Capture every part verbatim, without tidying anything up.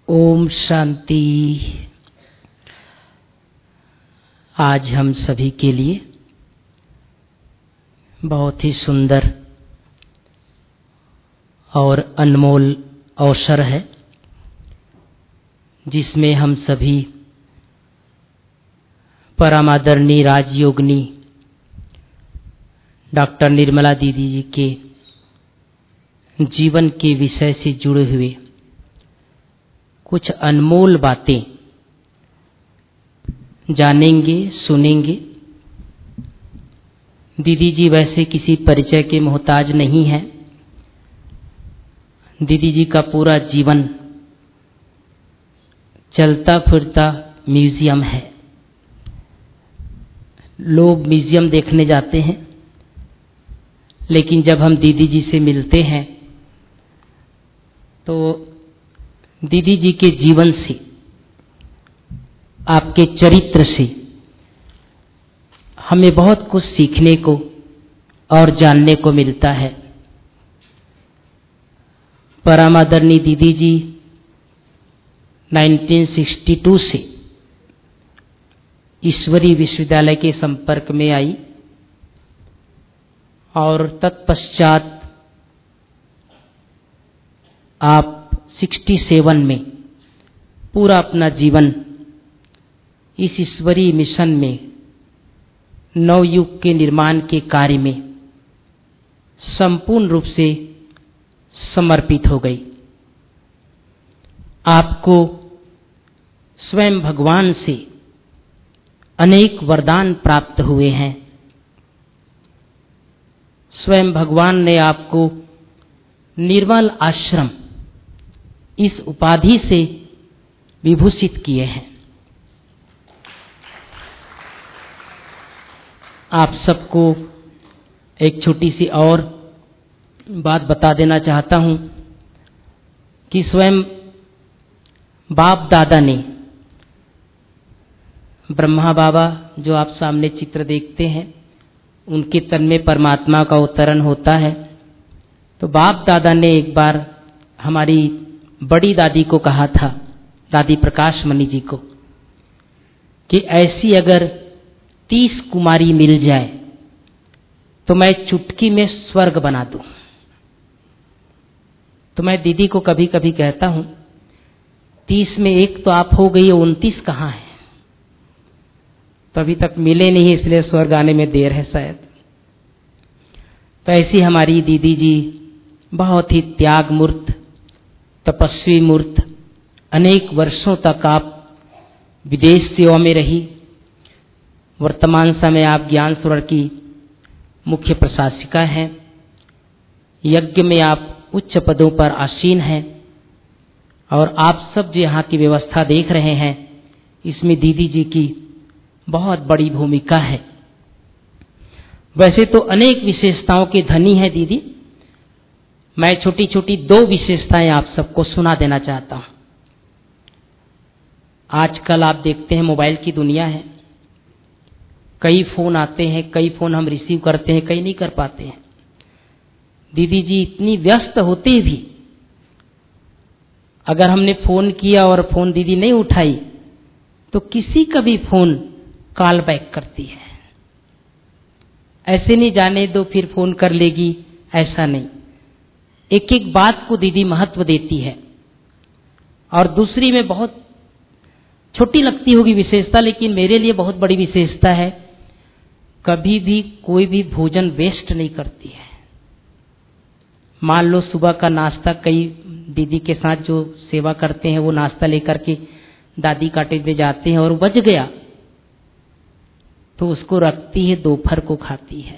ओम शांति। आज हम सभी के लिए बहुत ही सुंदर और अनमोल अवसर है, जिसमें हम सभी परमादरणीय राजयोगिनी डॉक्टर निर्मला दीदी जी के जीवन के विषय से जुड़े हुए कुछ अनमोल बातें जानेंगे, सुनेंगे। दीदी जी वैसे किसी परिचय के मोहताज नहीं हैं। दीदी जी का पूरा जीवन चलता फिरता म्यूजियम है। लोग म्यूजियम देखने जाते हैं, लेकिन जब हम दीदी जी से मिलते हैं तो दीदी जी के जीवन से, आपके चरित्र से हमें बहुत कुछ सीखने को और जानने को मिलता है। परमादरणीय दीदी जी उन्नीस सौ बासठ से ईश्वरी विश्वविद्यालय के संपर्क में आई और तत्पश्चात आप सड़सठ में पूरा अपना जीवन इस ईश्वरीय मिशन में नवयुग के निर्माण के कार्य में संपूर्ण रूप से समर्पित हो गई। आपको स्वयं भगवान से अनेक वरदान प्राप्त हुए हैं। स्वयं भगवान ने आपको निर्मल आश्रम इस उपाधि से विभूषित किए हैं। आप सबको एक छोटी सी और बात बता देना चाहता हूं कि स्वयं बाप दादा ने, ब्रह्मा बाबा जो आप सामने चित्र देखते हैं, उनके तन में परमात्मा का अवतरण होता है। तो बाप दादा ने एक बार हमारी बड़ी दादी को कहा था, दादी प्रकाश मणि जी को, कि ऐसी अगर तीस कुमारी मिल जाए तो मैं चुटकी में स्वर्ग बना दूं। तो मैं दीदी को कभी कभी कहता हूं, तीस में एक तो आप हो गई, उनतीस कहाँ है? तो अभी तक मिले नहीं, इसलिए स्वर्ग आने में देर है शायद। तो ऐसी हमारी दीदी जी बहुत ही त्याग मूर्त, तपस्वी मूर्त, अनेक वर्षों तक आप विदेश सेवा में रही। वर्तमान समय आप ज्ञान सरोवर की मुख्य प्रशासिका हैं। यज्ञ में आप उच्च पदों पर आसीन हैं और आप सब जो यहाँ की व्यवस्था देख रहे हैं, इसमें दीदी जी की बहुत बड़ी भूमिका है। वैसे तो अनेक विशेषताओं के धनी है दीदी। मैं छोटी छोटी दो विशेषताएं आप सबको सुना देना चाहता हूं। आजकल आप देखते हैं मोबाइल की दुनिया है, कई फोन आते हैं, कई फोन हम रिसीव करते हैं, कई नहीं कर पाते हैं। दीदी जी इतनी व्यस्त होते भी अगर हमने फोन किया और फोन दीदी नहीं उठाई तो किसी का भी फोन कॉल बैक करती है। ऐसे नहीं जाने दो फिर फोन कर लेगी, ऐसा नहीं। एक एक बात को दीदी महत्व देती है। और दूसरी में बहुत छोटी लगती होगी विशेषता, लेकिन मेरे लिए बहुत बड़ी विशेषता है, कभी भी कोई भी भोजन वेस्ट नहीं करती है। मान लो सुबह का नाश्ता, कई दीदी के साथ जो सेवा करते हैं वो नाश्ता लेकर के दादी काटे में जाते हैं और बच गया तो उसको रखती है, दोपहर को खाती है।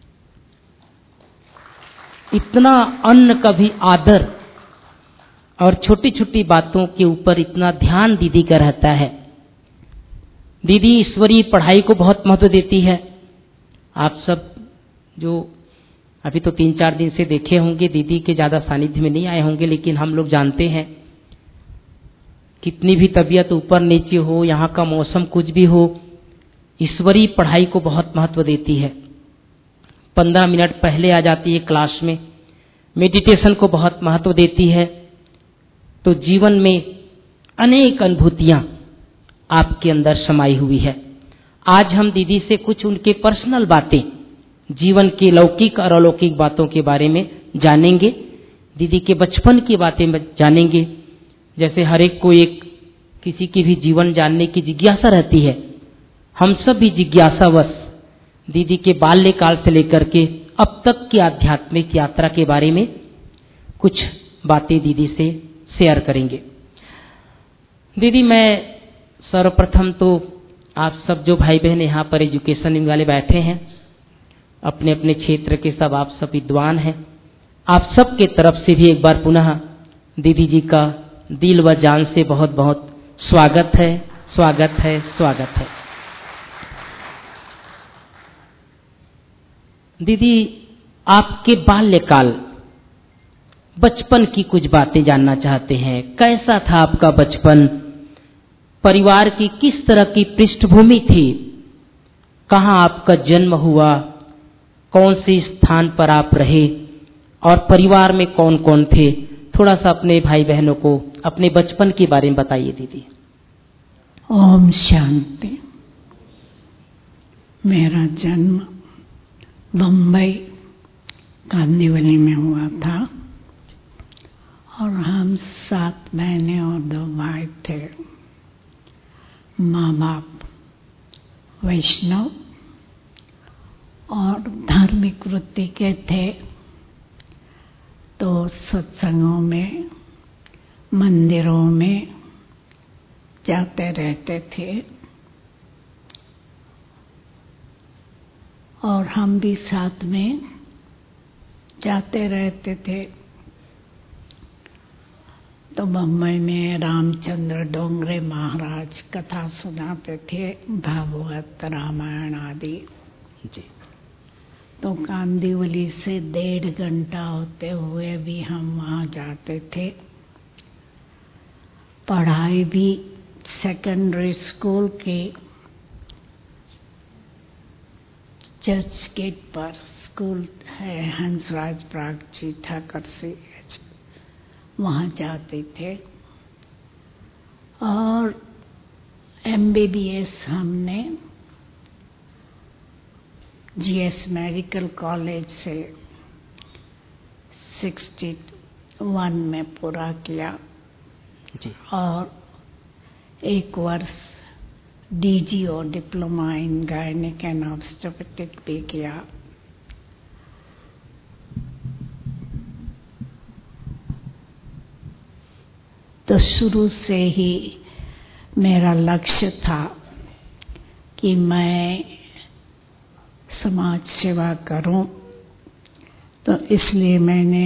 इतना अन्न का भी आदर और छोटी छोटी बातों के ऊपर इतना ध्यान दीदी का रहता है। दीदी ईश्वरीय पढ़ाई को बहुत महत्व देती है। आप सब जो अभी तो तीन चार दिन से देखे होंगे, दीदी के ज़्यादा सानिध्य में नहीं आए होंगे, लेकिन हम लोग जानते हैं कितनी भी तबीयत ऊपर नीचे हो, यहाँ का मौसम कुछ भी हो, ईश्वरीय पढ़ाई को बहुत महत्व देती है। पंद्रह मिनट पहले आ जाती है क्लास में, मेडिटेशन को बहुत महत्व देती है। तो जीवन में अनेक अनुभूतियां आपके अंदर समाई हुई है। आज हम दीदी से कुछ उनके पर्सनल बातें, जीवन की लौकिक और अलौकिक बातों के बारे में जानेंगे। दीदी के बचपन की बातें जानेंगे। जैसे हर एक को एक किसी की भी जीवन जानने की जिज्ञासा रहती है, हम सब भी जिज्ञासावश दीदी के बाल्यकाल से लेकर के अब तक की आध्यात्मिक यात्रा के बारे में कुछ बातें दीदी से शेयर करेंगे। दीदी, मैं सर्वप्रथम तो आप सब जो भाई बहन यहाँ पर एजुकेशन वाले बैठे हैं, अपने अपने क्षेत्र के सब आप सब विद्वान हैं, आप सब के तरफ से भी एक बार पुनः दीदी जी का दिल व जान से बहुत बहुत स्वागत है, स्वागत है, स्वागत है। दीदी, आपके बाल्यकाल, बचपन की कुछ बातें जानना चाहते हैं। कैसा था आपका बचपन? परिवार की किस तरह की पृष्ठभूमि थी? कहाँ आपका जन्म हुआ? कौन से स्थान पर आप रहे? और परिवार में कौन कौन थे? थोड़ा सा अपने भाई बहनों को अपने बचपन के बारे में बताइए दीदी। ओम शांति। मेरा जन्म बम्बई कांदिवली में हुआ था और हम सात बहनें और दो भाई थे। माँ बाप वैष्णव और धार्मिक वृत्ति के थे, तो सत्संगों में, मंदिरों में जाते रहते थे और हम भी साथ में जाते रहते थे। तो बम्बई में रामचंद्र डोंगरे महाराज कथा सुनाते थे, भागवत रामायण आदि जी। तो कांदिवली से डेढ़ घंटा होते हुए भी हम वहाँ जाते थे। पढ़ाई भी सेकेंडरी स्कूल के चर्च गेट पर स्कूल है, हंसराज प्रागजी ठाकर से, वहाँ जाते थे। और एमबीबीएस हमने जीएस मेडिकल कॉलेज से इकसठ में पूरा किया जी। और एक वर्ष DGO diploma in gynaec and obstetric भी किया। तो शुरू से ही मेरा लक्ष्य था कि मैं समाज सेवा करूं, तो इसलिए मैंने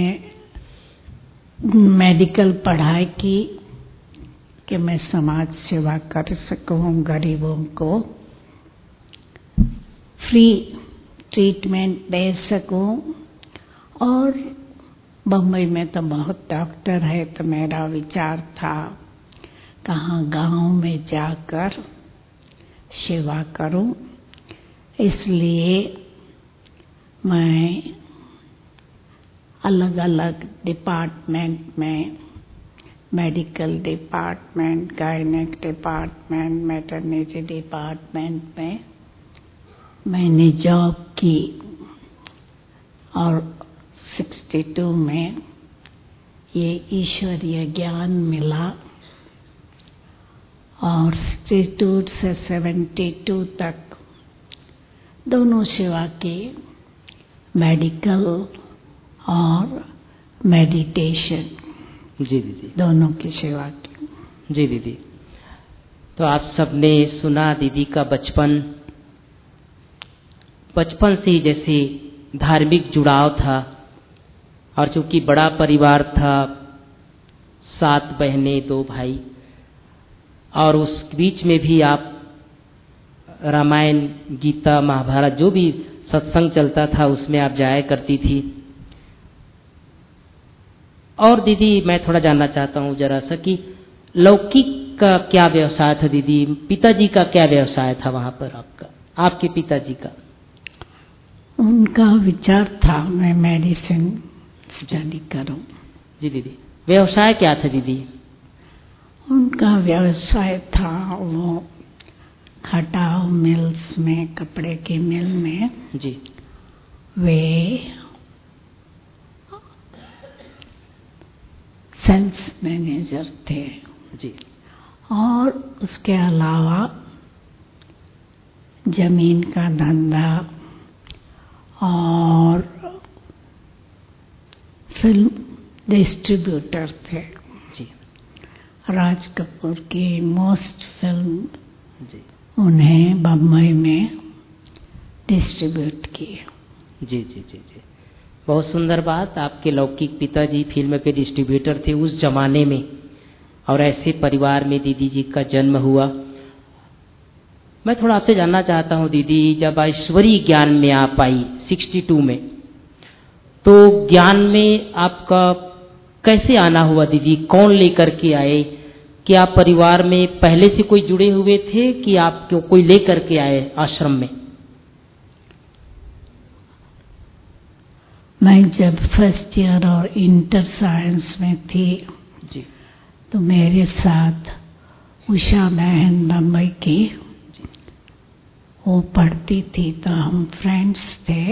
मेडिकल पढ़ाई की कि मैं समाज सेवा कर सकूं, गरीबों को फ्री ट्रीटमेंट दे सकूं। और बम्बई में तो बहुत डॉक्टर है, तो मेरा विचार था कहाँ गांव में जाकर सेवा करूं। इसलिए मैं अलग अलग डिपार्टमेंट में, medical department, gynaec department, maternity department में मैंने जॉब की। और बासठ में ये ईश्वरीय ज्ञान मिला और बासठ से बहत्तर तक दोनों सेवा की, मेडिकल और मेडिटेशन जी दीदी, दोनों की सेवा की जी दीदी। तो आप सबने सुना दीदी का बचपन, बचपन से ही जैसे धार्मिक जुड़ाव था। और चूंकि बड़ा परिवार था, सात बहनें दो भाई, और उस बीच में भी आप रामायण, गीता, महाभारत जो भी सत्संग चलता था उसमें आप जाया करती थी। और दीदी मैं थोड़ा जानना चाहता हूँ जरा सा कि लौकिक का क्या व्यवसाय था दीदी? पिताजी का क्या व्यवसाय था वहाँ पर आपका, आपके पिताजी का? उनका विचार था मैं मेडिसिन स्टडी करूं। जी दीदी, व्यवसाय क्या था दीदी? उन उनका व्यवसाय था, वो खटाव मिल्स में, कपड़े की मिल में जी वे सेल्स मैनेजर थे जी। और उसके अलावा जमीन का धंधा और फिल्म डिस्ट्रीब्यूटर थे जी राज कपूर की मोस्ट फिल्म जी उन्हें बम्बई में डिस्ट्रीब्यूट की। जी जी जी जी बहुत सुंदर बात। आपके लौकिक पिताजी फिल्म के डिस्ट्रीब्यूटर थे उस जमाने में, और ऐसे परिवार में दीदी जी का जन्म हुआ। मैं थोड़ा आपसे जानना चाहता हूँ दीदी, जब ऐश्वरी ज्ञान में आप आई बासठ में, तो ज्ञान में आपका कैसे आना हुआ दीदी? कौन लेकर के आए? क्या परिवार में पहले से कोई जुड़े हुए थे कि आपको कोई लेकर के आए आश्रम में? मैं जब फर्स्ट ईयर और इंटर साइंस में थी जी तो मेरे साथ उषा बहन बम्बई की, वो पढ़ती थी तो हम फ्रेंड्स थे।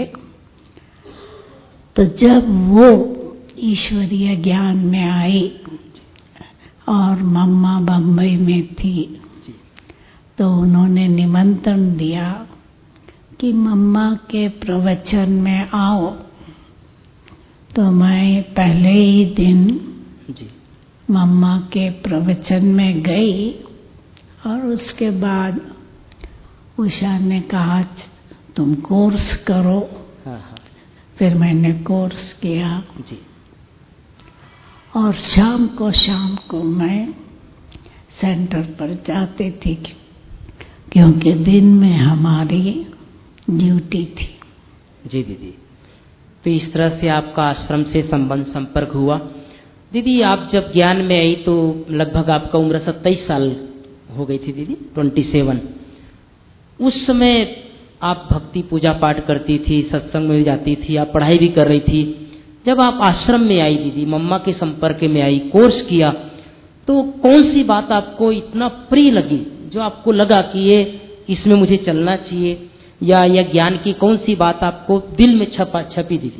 तो जब वो ईश्वरीय ज्ञान में आई और मम्मा बम्बई में थी, तो उन्होंने निमंत्रण दिया कि मम्मा के प्रवचन में आओ। तो मैं पहले ही दिन जी मम्मा के प्रवचन में गई और उसके बाद उषा ने कहा तुम कोर्स करो। हाँ हाँ फिर मैंने कोर्स किया जी। और शाम को शाम को मैं सेंटर पर जाती थी क्योंकि दिन में हमारी ड्यूटी थी। जी दीदी, तो इस तरह से आपका आश्रम से संबंध संपर्क हुआ। दीदी आप जब ज्ञान में आई तो लगभग आपका उम्र सत्ताईस साल हो गई थी दीदी, सत्ताईस। उस समय आप भक्ति पूजा पाठ करती थी, सत्संग में जाती थी, आप पढ़ाई भी कर रही थी। जब आप आश्रम में आई दीदी, मम्मा के संपर्क में आई, कोर्स किया, तो कौन सी बात आपको इतना प्रिय लगी जो आपको लगा कि ये इसमें मुझे चलना चाहिए, या यह ज्ञान की कौन सी बात आपको दिल में छपा छपी दीदी?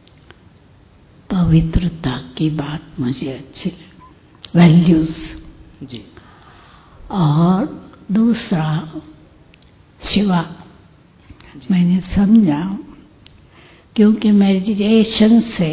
पवित्रता की बात मुझे अच्छी, वैल्यूज जी। और दूसरा शिवा। मैंने समझा क्योंकि मेडिटेशन से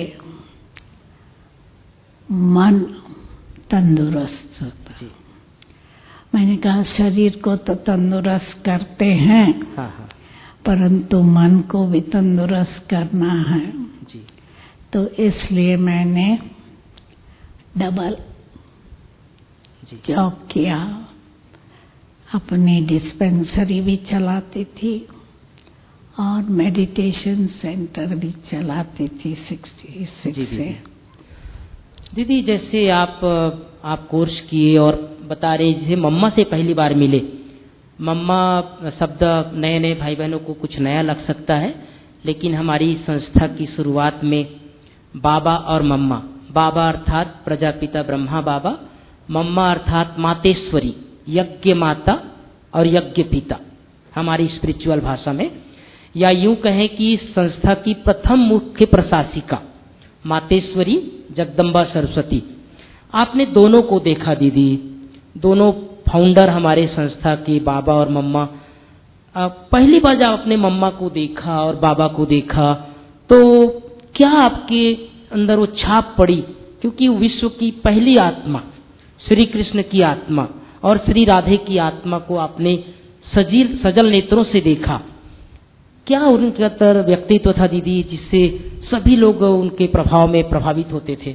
मन तंदुरुस्त होता है। मैंने कहा शरीर को तो तंदुरुस्त करते हैं, हाँ हाँ परंतु मन को भी तंदुरुस्त करना है। जी तो इसलिए मैंने डबल जी जॉब किया, अपनी डिस्पेंसरी भी चलाती थी और मेडिटेशन सेंटर भी चलाती थी सिक्सटी सिक्स से। दीदी जैसे आप आप कोर्स किए और बता रहे, जैसे मम्मा से पहली बार मिले, मम्मा शब्द नए नए भाई बहनों को कुछ नया लग सकता है, लेकिन हमारी संस्था की शुरुआत में बाबा और मम्मा, बाबा अर्थात प्रजापिता ब्रह्मा बाबा, मम्मा अर्थात मातेश्वरी, यज्ञ माता और यज्ञ पिता हमारी स्पिरिचुअल भाषा में, या यूं कहें कि संस्था की प्रथम मुख्य प्रशासिका मातेश्वरी जगदम्बा सरस्वती। आपने दोनों को देखा दीदी, दोनों फाउंडर हमारे संस्था के बाबा और मम्मा। पहली बार जब आपने मम्मा को देखा और बाबा को देखा तो क्या आपके अंदर वो छाप पड़ी? क्योंकि विश्व की पहली आत्मा श्री कृष्ण की आत्मा और श्री राधे की आत्मा को आपने सजील सजल नेत्रों से देखा। क्या उनके अंदर व्यक्तित्व था दीदी जिससे सभी लोग उनके प्रभाव में प्रभावित होते थे?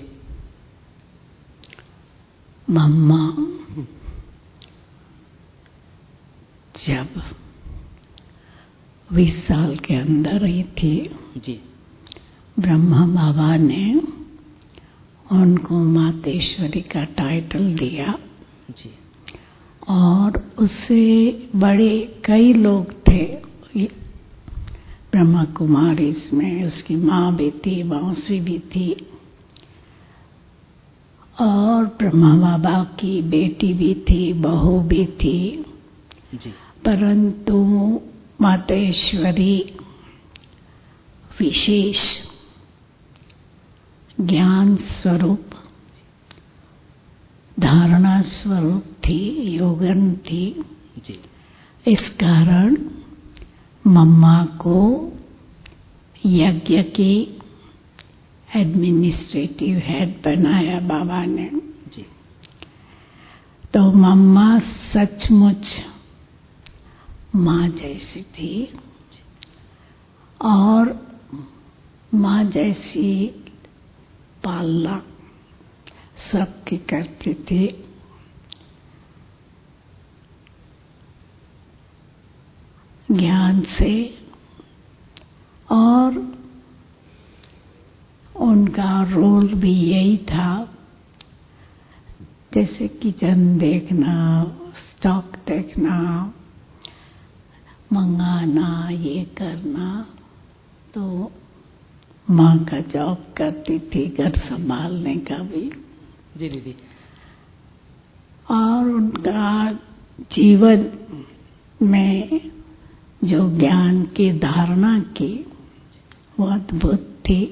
मम्मा जब बीस साल के अंदर ही थी जी, ब्रह्मा बाबा ने उनको मातेश्वरी का टाइटल दिया जी, और उससे बड़े कई लोग थे ब्रह्मा कुमारी, इसमें उसकी माँ भी थी, मौसी भी थी, और ब्रह्मा बाबा की बेटी भी थी, बहू भी थी जी। परंतु मातेश्वरी विशेष ज्ञान स्वरूप, धारणा स्वरूप थी, योगन थी जी। इस कारण मम्मा को यज्ञ की एडमिनिस्ट्रेटिव हेड बनाया बाबा ने जी। तो मम्मा सचमुच माँ जैसी थी और माँ जैसी पालना सबकी करती थी। ज्ञान से और उनका रोल भी यही था, जैसे किचन देखना, स्टॉक देखना, मंगाना, ये करना। तो माँ का जॉब करती थी, घर संभालने का भी। जी दीदी। और उनका जीवन में जो ज्ञान की धारणा की वो अद्भुत थी।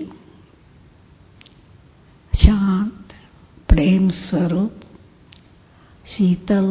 शांत, प्रेम स्वरूप, शीतल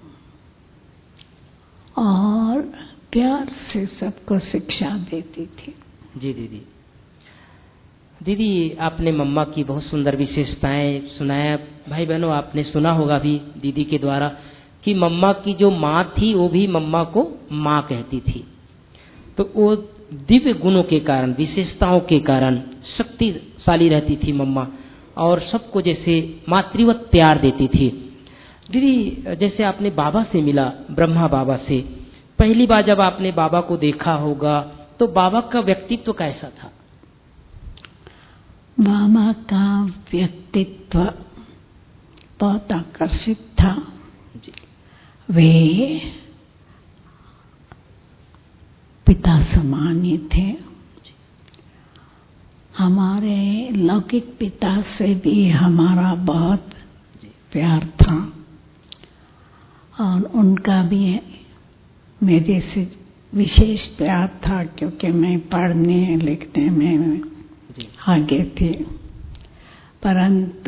और प्यार से सबको शिक्षा देती थी। जी दीदी। दीदी आपने मम्मा की बहुत सुंदर विशेषताएं सुनाया। भाई बहनों, आपने सुना होगा भी दीदी के द्वारा कि मम्मा की जो माँ थी वो भी मम्मा को माँ कहती थी। तो वो दिव्य गुणों के कारण, विशेषताओं के कारण शक्तिशाली रहती थी मम्मा और सबको जैसे मातृवत प्यार देती थी। दीदी जैसे आपने बाबा से मिला, ब्रह्मा बाबा से, पहली बार जब आपने बाबा को देखा होगा तो बाबा का व्यक्तित्व कैसा था? बाबा का व्यक्तित्व बहुत आकर्षित था। जी। वे पिता समान ही थे। हमारे लौकिक पिता से भी हमारा बहुत प्यार था और उनका भी मेरे से विशेष प्यार था, क्योंकि मैं पढ़ने लिखने में आगे थी। परंतु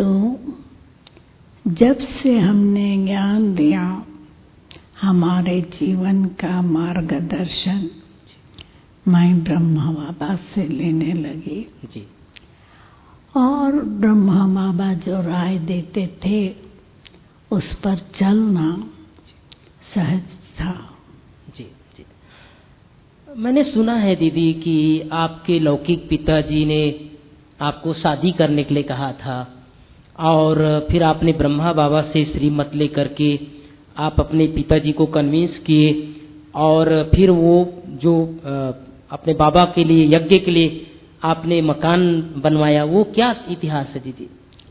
जब से हमने ज्ञान दिया, हमारे जीवन का मार्गदर्शन मैं ब्रह्मा बाबा से लेने लगी जी। और ब्रह्मा बाबा जो राय देते थे उस पर चलना सहज था। जी जी। मैंने सुना है दीदी कि आपके लौकिक पिताजी ने आपको शादी करने के लिए कहा था और फिर आपने ब्रह्मा बाबा से श्रीमत लेकर के आप अपने पिताजी को कन्विंस किए और फिर वो जो अपने बाबा के लिए, यज्ञ के लिए आपने मकान बनवाया। वो क्या इतिहास है दीदी?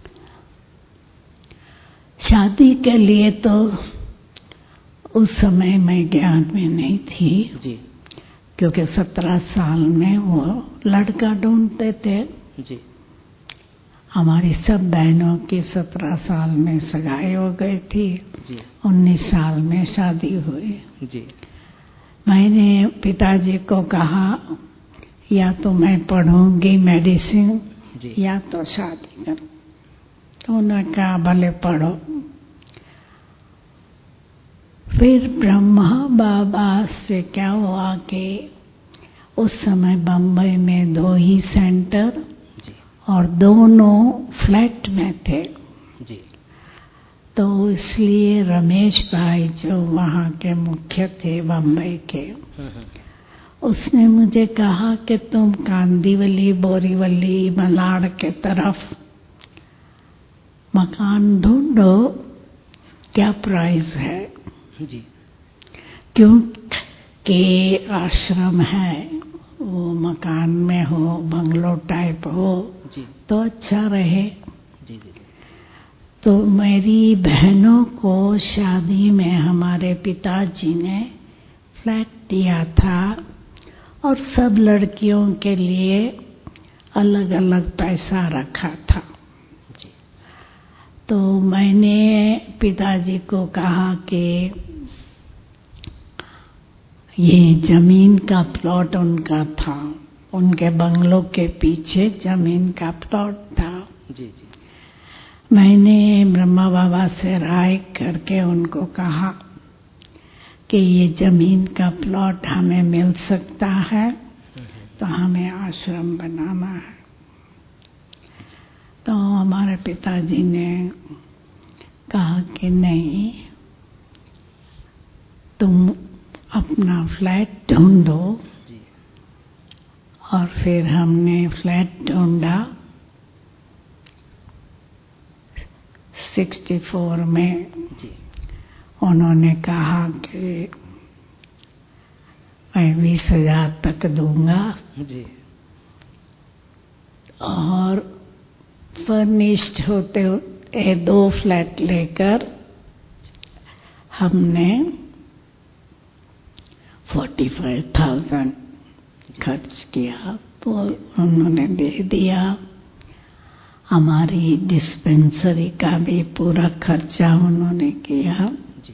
शादी के लिए तो उस समय मैं ज्ञान में नहीं थी जी। क्योंकि सत्रह साल में वो लड़का ढूंढते थे। जी। हमारी सब बहनों की सत्रह साल में सगाई हो गई थी। जी। उन्नीस साल में शादी हुई। जी। मैंने पिताजी को कहा या तो मैं पढ़ूंगी मेडिसिन या तो शादी करूं। तो उन्होंने कहा भले पढ़ो। फिर ब्रह्मा बाबा से क्या हुआ कि उस समय बम्बई में दो ही सेंटर और दोनों फ्लैट में थे जी। तो इसलिए रमेश भाई जो वहाँ के मुख्य थे बम्बई के, उसने मुझे कहा कि तुम कांदीवली, बोरीवली, मलाड के तरफ मकान ढूंढो, क्या प्राइस है जी। क्योंकि आश्रम है, वो मकान में हो, बंगलो टाइप हो जी। तो अच्छा रहे। जी जी। तो मेरी बहनों को शादी में हमारे पिताजी ने फ्लैट दिया था और सब लड़कियों के लिए अलग अलग पैसा रखा था। जी। तो मैंने पिताजी को कहा कि ये जमीन का प्लॉट उनका था, उनके बंगलों के पीछे जमीन का प्लॉट था। जी जी। मैंने ब्रह्मा बाबा से राय करके उनको कहा कि ये जमीन का प्लॉट हमें मिल सकता है तो हमें आश्रम बनाना है। तो हमारे पिताजी ने कहा कि नहीं, तुम अपना फ्लैट ढूंढो। और फिर हमने फ्लैट ढूंढा। सिक्सटी फोर में जी। उन्होंने कहा कि मैं बीस हजार तक दूंगा जी। और फर्निश्ड होते हुए दो फ्लैट लेकर हमने फोर्टी फाइव थाउजेंड खर्च किया तो उन्होंने दे दिया। हमारी डिस्पेंसरी का भी पूरा खर्चा उन्होंने किया। जी।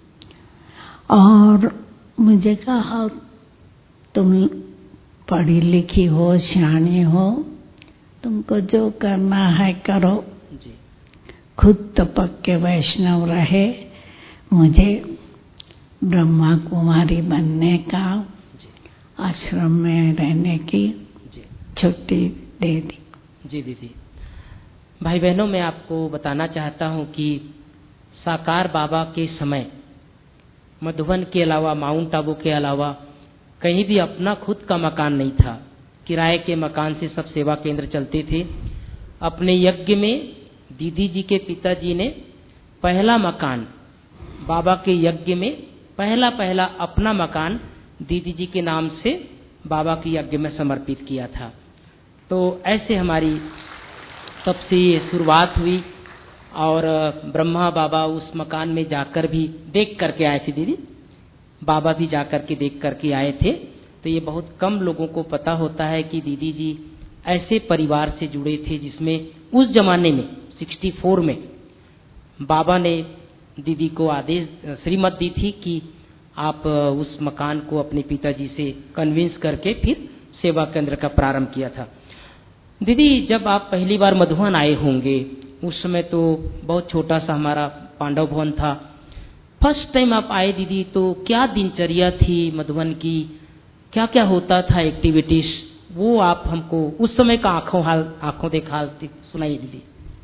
और मुझे कहा तुम पढ़ी लिखी हो, सियानी हो, तुमको जो करना है करो। जी। खुद तो पक्के वैष्णव रहे, मुझे ब्रह्मा कुमारी बनने का, आश्रम में रहने की छुट्टी दे दी। जी दीदी। भाई बहनों, मैं आपको बताना चाहता हूँ कि साकार बाबा के समय मधुबन के अलावा, माउंट आबू के अलावा कहीं भी अपना खुद का मकान नहीं था। किराए के मकान से सब सेवा केंद्र चलते थे। अपने यज्ञ में दीदी जी के पिताजी ने पहला मकान, बाबा के यज्ञ में पहला पहला अपना मकान दीदी जी के नाम से बाबा के यज्ञ में समर्पित किया था। तो ऐसे हमारी तब से ये शुरुआत हुई। और ब्रह्मा बाबा उस मकान में जाकर भी देख करके आए थे दीदी, बाबा भी जाकर के देख करके आए थे। तो ये बहुत कम लोगों को पता होता है कि दीदी जी ऐसे परिवार से जुड़े थे जिसमें उस जमाने में सिक्सटी फोर में बाबा ने दीदी को आदेश श्रीमत दी थी कि आप उस मकान को अपने पिताजी से कन्विंस करके फिर सेवा केंद्र का प्रारंभ किया था। दीदी, जब आप पहली बार मधुबन आए होंगे, उस समय तो बहुत छोटा सा हमारा पांडव भवन था। फर्स्ट टाइम आप आए दीदी, तो क्या दिनचर्या थी मधुबन की, क्या क्या होता था एक्टिविटीज, वो आप हमको उस समय का आंखों हाल आंखों देखा हाल सुनाइए दीदी।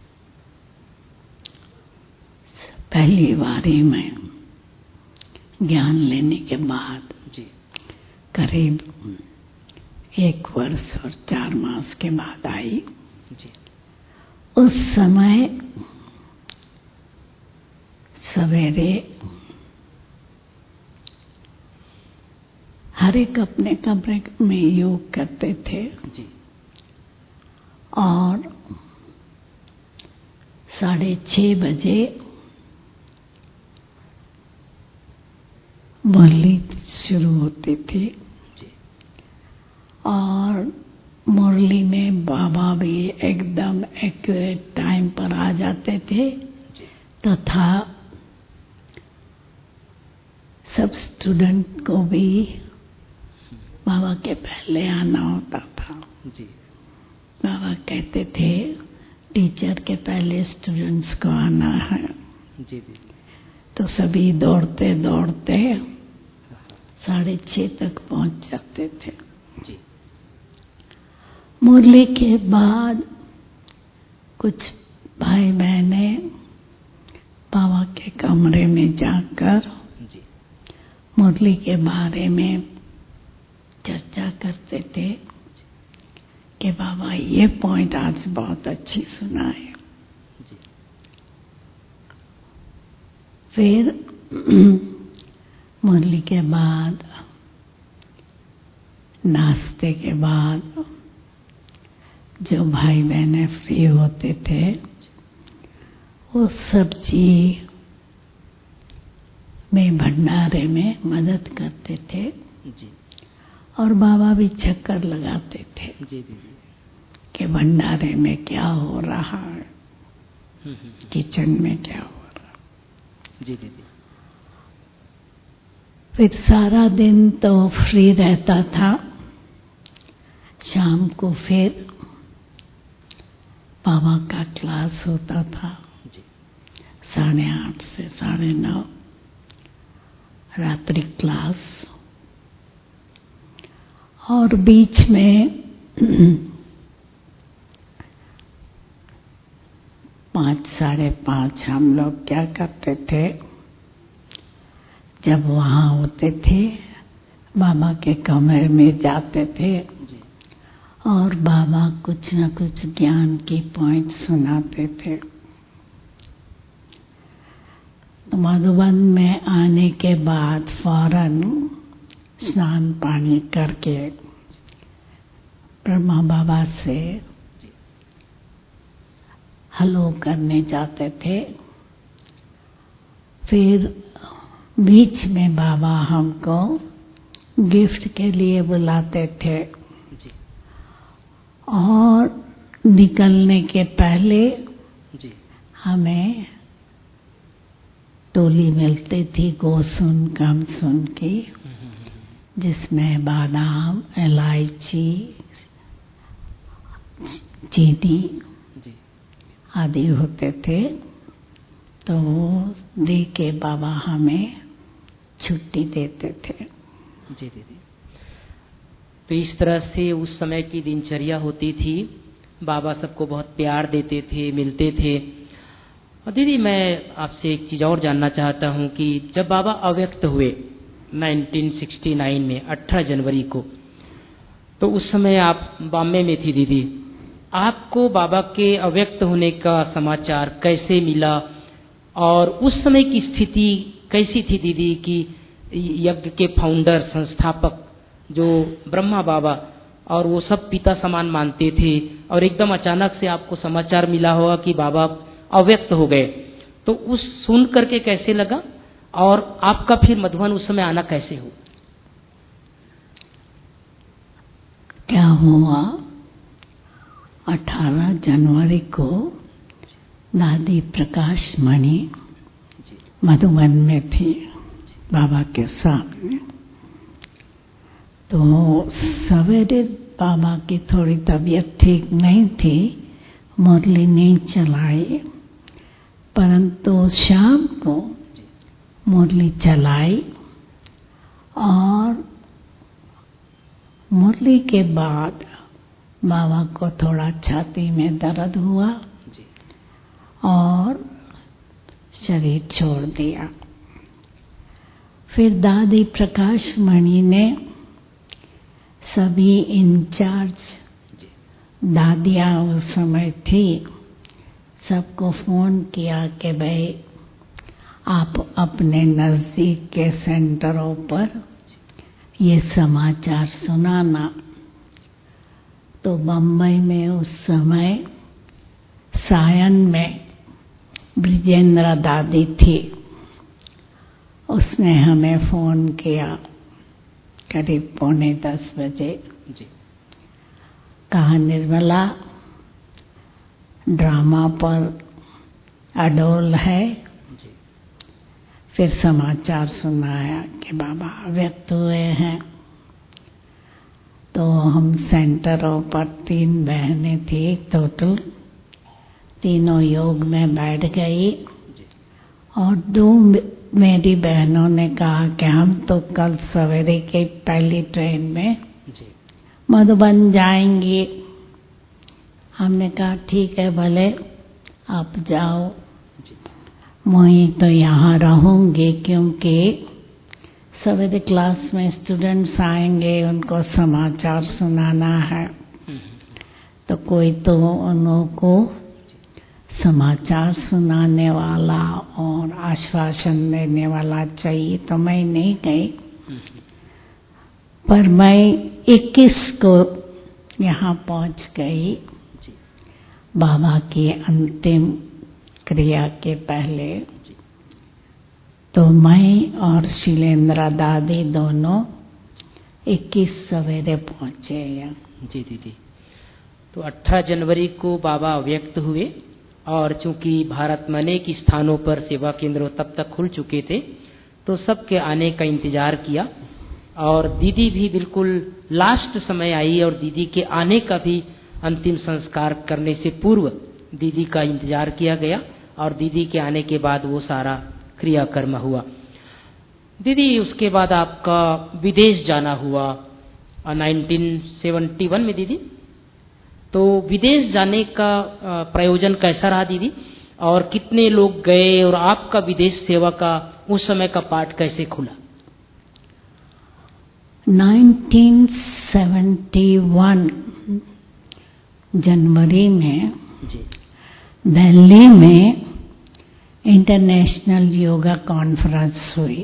पहली बारी में ज्ञान लेने के बाद जी करीब एक वर्ष और चार मास के बाद आई जी। उस समय सवेरे हर एक अपने कमरे में योग करते थे जी। और साढ़े छः बजे मुरली शुरू होती थी जी। और मुरली में बाबा भी एकदम एक्यूरेट टाइम पर आ जाते थे तथा सब स्टूडेंट को भी बाबा के पहले आना होता था जी। बाबा कहते थे टीचर के पहले स्टूडेंट्स को आना है जी जी। तो सभी दौड़ते दौड़ते साढ़े छः तक पहुंच जाते थे जी। मुरली के बाद कुछ भाई बहने बाबा के कमरे में जाकर जी। मुरली के बारे में चर्चा करते थे कि बाबा ये पॉइंट आज बहुत अच्छी सुना है। जी। फिर मुरली के बाद नाश्ते के बाद जो भाई बहने फ्री होते थे वो सब्जी में भंडारे में मदद करते थे जी। और बाबा भी चक्कर लगाते थे जी दीदी। कि भंडारे में क्या हो रहा है। किचन में क्या हो रहा। जी दीदी। फिर सारा दिन तो फ्री रहता था। शाम को फिर बाबा का क्लास होता था साढ़े आठ से साढ़े नौ, रात्रि क्लास। और बीच में पाँच साढ़े पाँच हम लोग क्या करते थे, जब वहाँ होते थे बाबा के कमरे में जाते थे और बाबा कुछ न कुछ ज्ञान की पॉइंट सुनाते थे। तो मधुबन में आने के बाद फौरन स्नान पानी करके ब्रह्मा बाबा से हेलो करने जाते थे। फिर बीच में बाबा हमको गिफ्ट के लिए बुलाते थे और निकलने के पहले जी। हमें टोली मिलती थी गोसुन कमसुन की, जिसमें बादाम, इलायची, चीनी आदि होते थे। तो दे के बाबा हमें छुट्टी देते थे। जी दीदी। तो इस तरह से उस समय की दिनचर्या होती थी। बाबा सबको बहुत प्यार देते थे, मिलते थे। और दीदी मैं आपसे एक चीज़ और जानना चाहता हूँ कि जब बाबा अव्यक्त हुए उन्नीस सौ उनहत्तर में अठारह जनवरी को, तो उस समय आप बॉम्बे में थी दीदी। आपको बाबा के अव्यक्त होने का समाचार कैसे मिला और उस समय की स्थिति कैसी थी दीदी कि यज्ञ के फाउंडर, संस्थापक जो ब्रह्मा बाबा और वो सब पिता समान मानते थे और एकदम अचानक से आपको समाचार मिला होगा कि बाबा अव्यक्त हो गए, तो उस सुन करके कैसे लगा और आपका फिर मधुबन उस समय आना कैसे हुआ? क्या हुआ, अठारह जनवरी को दादी प्रकाश मणि मधुबन में थी बाबा के सामने। तो सवेरे बाबा की थोड़ी तबीयत ठीक नहीं थी, मुरली नहीं चलाई, परंतु शाम को मुरली चलाई और मुरली के बाद बाबा को थोड़ा छाती में दर्द हुआ और शरीर छोड़ दिया। फिर दादी प्रकाश मणि ने सभी इंचार्ज दादियाँ उस समय थी, सबको फोन किया कि भाई आप अपने नज़दीक के सेंटरों पर ये समाचार सुनाना। तो बम्बई में उस समय सायन में ब्रिजेंद्र दादी थी, उसने हमें फोन किया करीब पौने दस बजे। जी। कहा निर्मला ड्रामा पर अडोल है। जी। फिर समाचार सुनाया कि बाबा व्यक्त हुए हैं। तो हम सेंटरों पर तीन बहनें थी टोटल, तीनों योग में बैठ गई और दो मेरी बहनों ने कहा कि हम तो कल सवेरे की पहली ट्रेन में मधुबन जाएंगे। हमने कहा ठीक है भले आप जाओ, मैं तो यहाँ रहूँगी क्योंकि सवेरे क्लास में स्टूडेंट्स आएंगे, उनको समाचार सुनाना है, तो कोई तो उन को समाचार सुनाने वाला और आश्वासन देने वाला चाहिए। तो मैं नहीं गई, पर मैं इक्कीस को यहाँ पहुँच गई बाबा की अंतिम क्रिया के पहले। तो मैं और शीलेंद्रा दादी दोनों इक्कीस सवेरे पहुँचे यहाँ। जी दीदी। तो अठारह जनवरी को बाबा व्यक्त हुए और चूंकि भारत में अनेक स्थानों पर सेवा केंद्र तब तक खुल चुके थे, तो सबके आने का इंतजार किया और दीदी भी बिल्कुल लास्ट समय आई और दीदी के आने का भी अंतिम संस्कार करने से पूर्व दीदी का इंतजार किया गया और दीदी के आने के बाद वो सारा क्रियाकर्म हुआ। दीदी उसके बाद आपका विदेश जाना हुआ उन्नीस सौ इकहत्तर में दीदी, तो विदेश जाने का प्रयोजन कैसा रहा दीदी, और कितने लोग गए और आपका विदेश सेवा का उस समय का पाठ कैसे खुला? उन्नीस सौ इकहत्तर जनवरी में जी दिल्ली में इंटरनेशनल योगा कॉन्फ्रेंस हुई।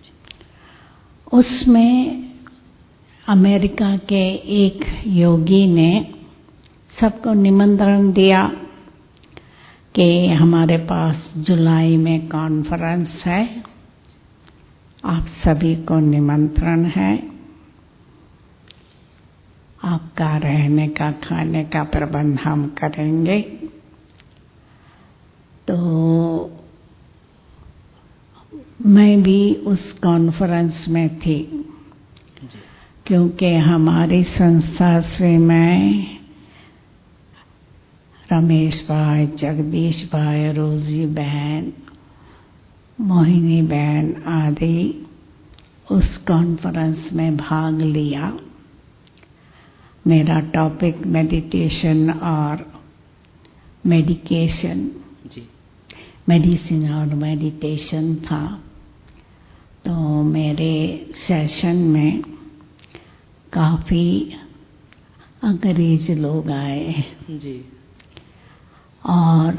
उसमें अमेरिका के एक योगी ने सबको निमंत्रण दिया कि हमारे पास जुलाई में कॉन्फ्रेंस है, आप सभी को निमंत्रण है, आपका रहने का खाने का प्रबंध हम करेंगे। तो मैं भी उस कॉन्फ्रेंस में थी, क्योंकि हमारी संस्था से मैं रमेश भाई, जगदीश भाई, रोजी बहन, मोहिनी बहन आदि उस कॉन्फ्रेंस में भाग लिया। मेरा टॉपिक मेडिटेशन और मेडिकेशन जी मेडिसिन और मेडिटेशन था। तो मेरे सेशन में काफ़ी अंग्रेज लोग आए जी और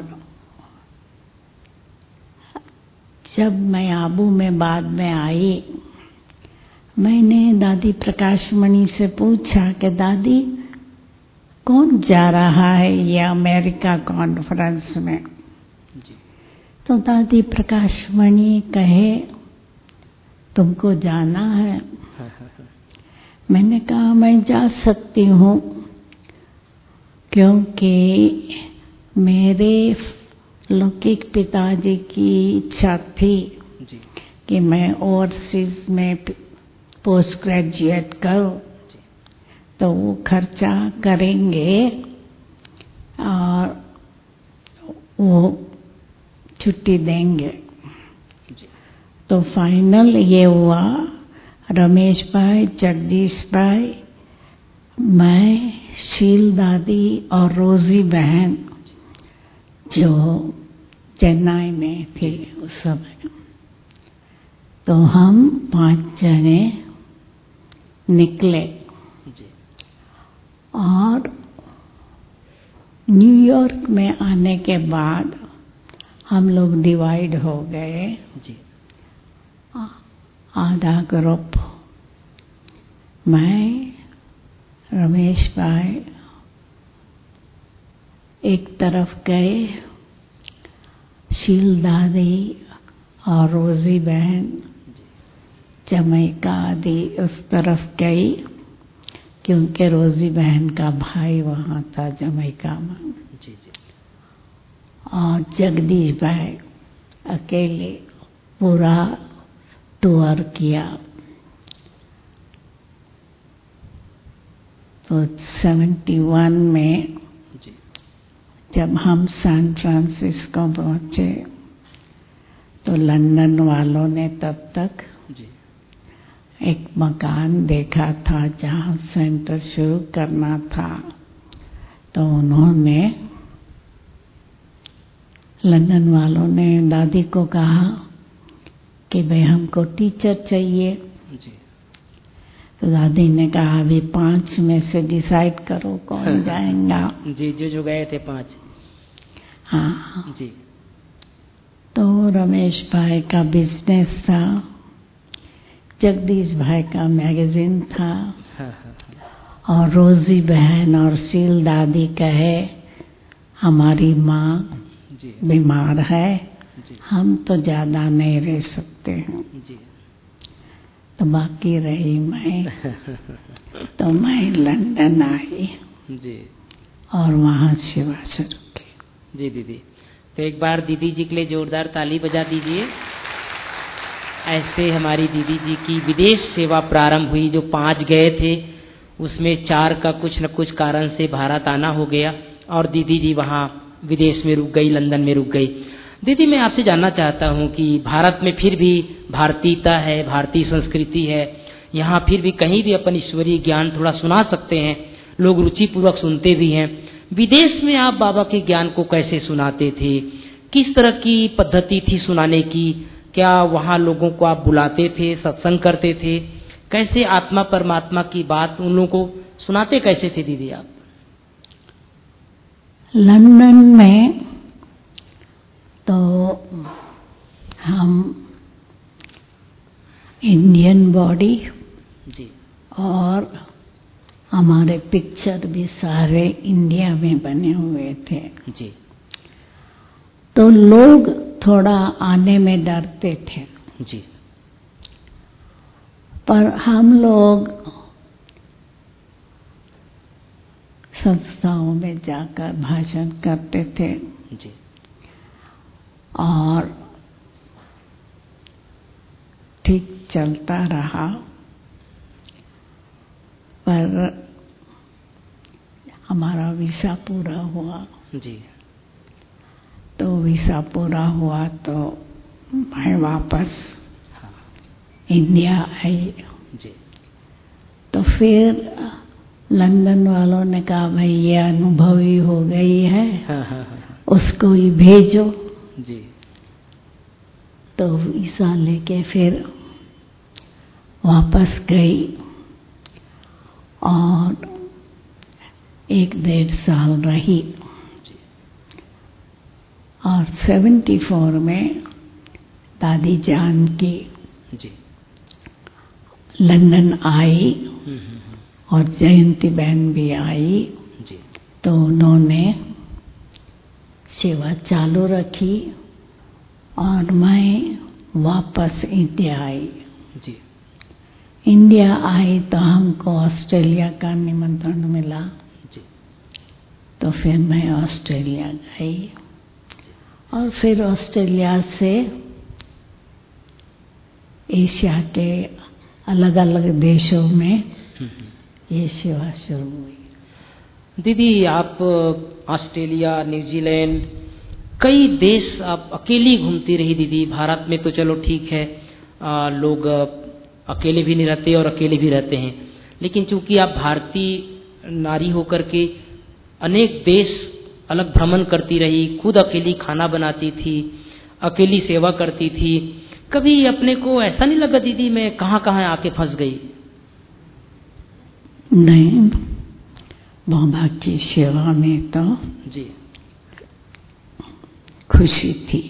जब मैं आबू में बाद में आई, मैंने दादी प्रकाशमणि से पूछा कि दादी कौन जा रहा है ये अमेरिका कॉन्फ्रेंस में? जी तो दादी प्रकाशमणि कहे तुमको जाना है? हाँ, हाँ, हाँ। मैंने कहा मैं जा सकती हूँ, क्योंकि मेरे लौकिक पिताजी की इच्छा थी जी कि मैं ओवरसीज में पोस्ट ग्रेजुएट करूँ, तो वो खर्चा करेंगे और वो छुट्टी देंगे। जी तो फाइनल ये हुआ, रमेश भाई, जगदीश भाई, मैं, शील दादी और रोजी बहन जो चेन्नई में थी उस समय, तो हम पांच जने निकले जी और न्यूयॉर्क में आने के बाद हम लोग डिवाइड हो गए। जी आधा ग्रुप मैं, रमेश भाई एक तरफ गए, शील दादी और रोजी बहन जमैका आदि उस तरफ गई, क्योंकि रोजी बहन का भाई वहाँ था जमैका में। जी जी और जगदीश भाई अकेले पूरा टूर किया। तो इकहत्तर में जी जब हम सैन फ्रांसिस्को पहुंचे, तो लंदन वालों ने तब तक जी एक मकान देखा था जहाँ सेंटर शुरू करना था। तो उन्होंने, लंदन वालों ने दादी को कहा कि भाई हमको टीचर चाहिए। जी तो दादी ने कहा अभी पांच में से डिसाइड करो कौन जाएगा। जी जो जो गए थे पांच। हाँ जी तो रमेश भाई का बिजनेस था, जगदीश भाई का मैगजीन था, हाँ, हाँ, हाँ। और रोजी बहन और शील दादी कहे हमारी माँ जी बीमार है, जी हम तो ज्यादा नहीं रह सकते हैं। जी तो बाकी रही मैं। तो मैं लंदन आई जी और वहाँ सेवा शुरू की। जी दीदी, तो एक बार दीदी जी के लिए जोरदार ताली बजा दीजिए। ऐसे हमारी दीदी जी की विदेश सेवा प्रारंभ हुई। जो पांच गए थे उसमें चार का कुछ न कुछ कारण से भारत आना हो गया और दीदी जी वहाँ विदेश में रुक गई, लंदन में रुक गई। दीदी मैं आपसे जानना चाहता हूँ कि भारत में फिर भी भारतीयता है, भारतीय संस्कृति है, यहाँ फिर भी कहीं भी अपन ईश्वरीय ज्ञान थोड़ा सुना सकते हैं, लोग रुचि पूर्वक सुनते भी हैं। विदेश में आप बाबा के ज्ञान को कैसे सुनाते थे? किस तरह की पद्धति थी सुनाने की? क्या वहाँ लोगों को आप बुलाते थे, सत्संग करते थे? कैसे आत्मा परमात्मा की बात उन लोगों को सुनाते कैसे थे दीदी आप? लंदन में तो हम इंडियन बॉडी जी और हमारे पिक्चर भी सारे इंडिया में बने हुए थे जी। तो लोग थोड़ा आने में डरते थे जी। पर हम लोग संस्थाओं में जाकर भाषण करते थे जी। और ठीक चलता रहा। पर हमारा वीसा पूरा हुआ जी। तो वीसा पूरा हुआ तो मैं वापस हाँ। इंडिया आई। जी। तो फिर लंदन वालों ने कहा भाई ये अनुभवी हो गई है, हाँ हाँ हाँ। उसको ही भेजो। जी। तो वीसा लेके फिर वापस गई और एक डेढ़ साल रही। जी। और सेवेंटी फोर में दादी जान की जी। लंदन आई हम्म हम्म और जयंती बहन भी आई। जी। तो उन्होंने सेवा चालू रखी और मैं वापस इंडिया आई। जी। इंडिया आई तो हमको ऑस्ट्रेलिया का निमंत्रण मिला। जी। तो फिर मैं ऑस्ट्रेलिया गई और फिर ऑस्ट्रेलिया से एशिया के अलग अलग देशों में ये सेवा शुरू हुई। दीदी आप ऑस्ट्रेलिया, न्यूजीलैंड, कई देश आप अकेली घूमती रही दीदी। भारत में तो चलो ठीक है, आ, लोग अकेले भी नहीं रहते और अकेले भी रहते हैं, लेकिन चूंकि आप भारतीय नारी होकर के अनेक देश अलग भ्रमण करती रही, खुद अकेली खाना बनाती थी, अकेली सेवा करती थी, कभी अपने को ऐसा नहीं लगा दीदी मैं कहाँ कहाँ आके फंस गई? नहीं, बाबा की सेवा में तो जी खुशी थी।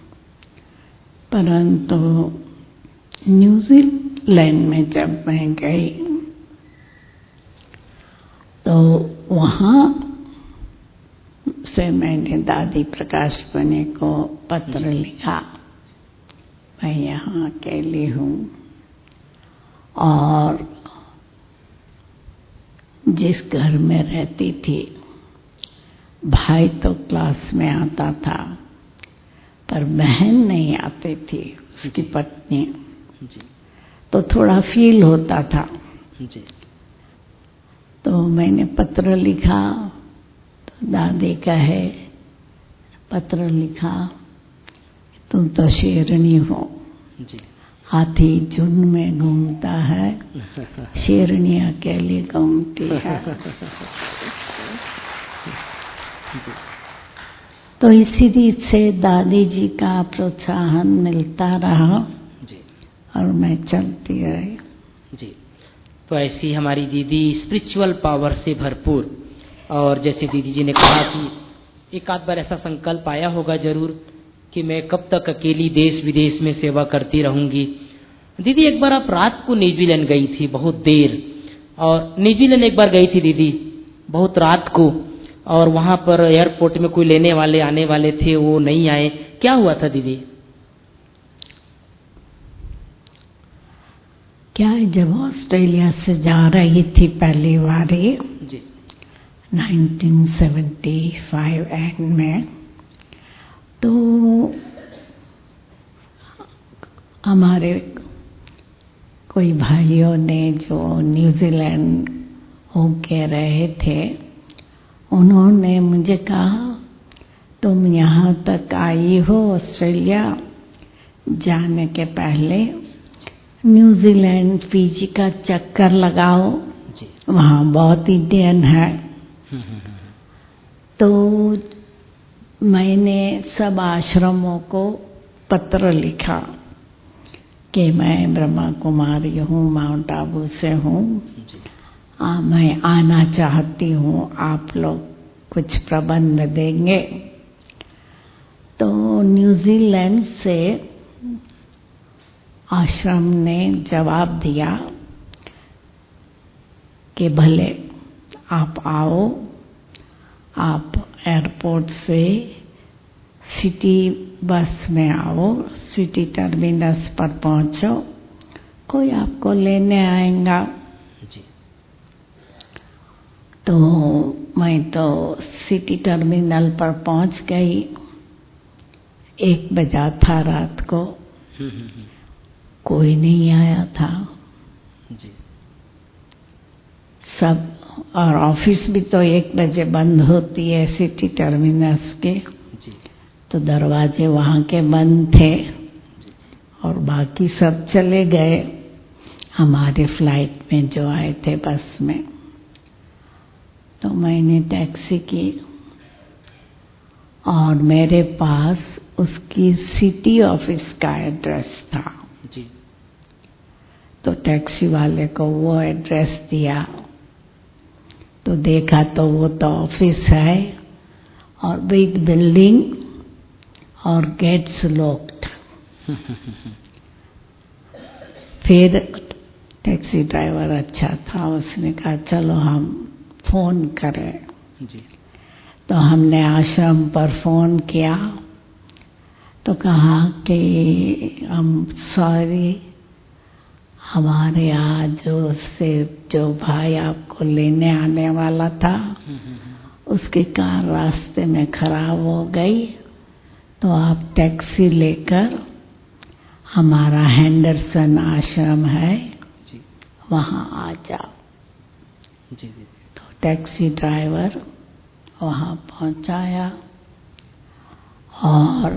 परंतु न्यूजीलैंड में जब मैं गई तो वहाँ से मैंने दादी प्रकाश बने को पत्र लिखा, मैं यहाँ अकेली हूँ और जिस घर में रहती थी भाई तो क्लास में आता था पर बहन नहीं आती थी, उसकी पत्नी। जी। तो थोड़ा फील होता था। जी। तो मैंने पत्र लिखा तो दादी कहे, पत्र लिखा तुम तो शेरनी हो, जी। हाथी झुंड में घूमता है, शेरनी अकेली घूमती है। तो इसी रीत से दादी जी का प्रोत्साहन मिलता रहा जी। और मैं चलती रही। जी। तो ऐसी हमारी दीदी स्पिरिचुअल पावर से भरपूर, और जैसे दीदी जी ने कहा कि एक आध बार ऐसा संकल्प आया होगा जरूर कि मैं कब तक अकेली देश विदेश में सेवा करती रहूंगी। दीदी एक बार आप रात को न्यूजीलैंड गई थी बहुत देर, और न्यूजीलैंड एक बार गई थी दीदी बहुत रात को, और वहां पर एयरपोर्ट में कोई लेने वाले आने वाले थे, वो नहीं आए, क्या हुआ था दीदी? क्या जब ऑस्ट्रेलिया से जा रही थी पहली बारी जी नाइनटीन सेवेंटी फाइव एंड में, तो हमारे कोई भाइयों ने जो न्यूजीलैंड होके रहे थे, उन्होंने मुझे कहा तुम यहाँ तक आई हो ऑस्ट्रेलिया, जाने के पहले न्यूजीलैंड फीजी का चक्कर लगाओ, वहाँ बहुत इंडियन है। तो मैंने सब आश्रमों को पत्र लिखा कि मैं ब्रह्मा कुमारी हूँ, माउंट आबू से हूँ, आ, मैं आना चाहती हूँ, आप लोग कुछ प्रबंध देंगे। तो न्यूजीलैंड से आश्रम ने जवाब दिया कि भले आप आओ, आप एयरपोर्ट से सिटी बस में आओ, सिटी टर्मिनस पर पहुंचो, कोई आपको लेने आएगा। तो मैं तो सिटी टर्मिनल पर पहुंच गई, एक बजा था रात को, कोई नहीं आया था जी। सब, और ऑफिस भी तो एक बजे बंद होती है सिटी टर्मिनस के जी। तो दरवाजे वहाँ के बंद थे और बाकी सब चले गए हमारे फ्लाइट में जो आए थे बस में। तो मैंने टैक्सी की और मेरे पास उसकी सिटी ऑफिस का एड्रेस था जी। तो टैक्सी वाले को वो एड्रेस दिया, तो देखा तो वो तो ऑफिस है और बिग बिल्डिंग और गेट्स लॉक्ड। फिर टैक्सी ड्राइवर अच्छा था, उसने कहा चलो हम फोन करें जी। तो हमने आश्रम पर फोन किया तो कहा कि हम सॉरी, हमारे यहाँ जो से जो भाई आपको लेने आने वाला था उसकी कार रास्ते में खराब हो गई, तो आप टैक्सी लेकर हमारा हेंडरसन आश्रम है जी। वहाँ आ जाओ जी, जी। तो टैक्सी ड्राइवर वहाँ पहुँचाया और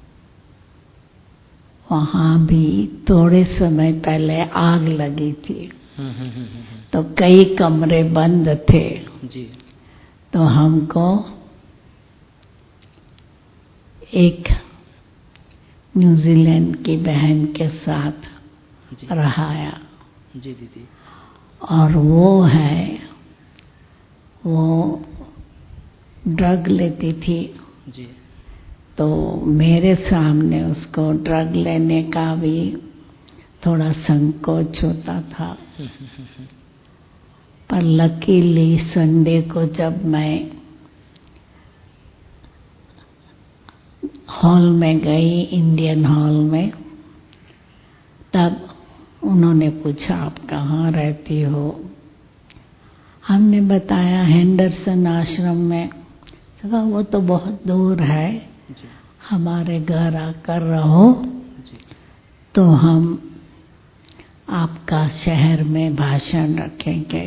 वहाँ भी थोड़े समय पहले आग लगी थी तो कई कमरे बंद थे जी। तो हमको एक न्यूजीलैंड की बहन के साथ जी। रहाया जी दीदी। और वो है वो ड्रग लेती थी जी। तो मेरे सामने उसको ड्रग लेने का भी थोड़ा संकोच होता था। पर लकीली संडे को जब मैं हॉल में गई, इंडियन हॉल में, तब उन्होंने पूछा आप कहाँ रहती हो। हमने बताया हेंडरसन आश्रम में। तो वो तो बहुत दूर है, हमारे घर आकर रहो तो हम आपका शहर में भाषण रखेंगे।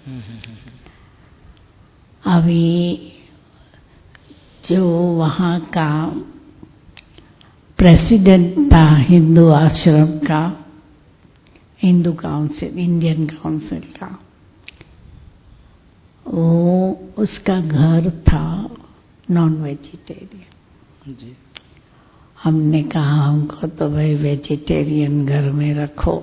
अभी जो वहाँ का प्रेसिडेंट था हिंदू आश्रम का, हिंदू काउंसिल, इंडियन काउंसिल का, वो उसका घर था नॉन वेजिटेरियन जी। हमने कहा हमको तो भाई वेजिटेरियन घर में रखो,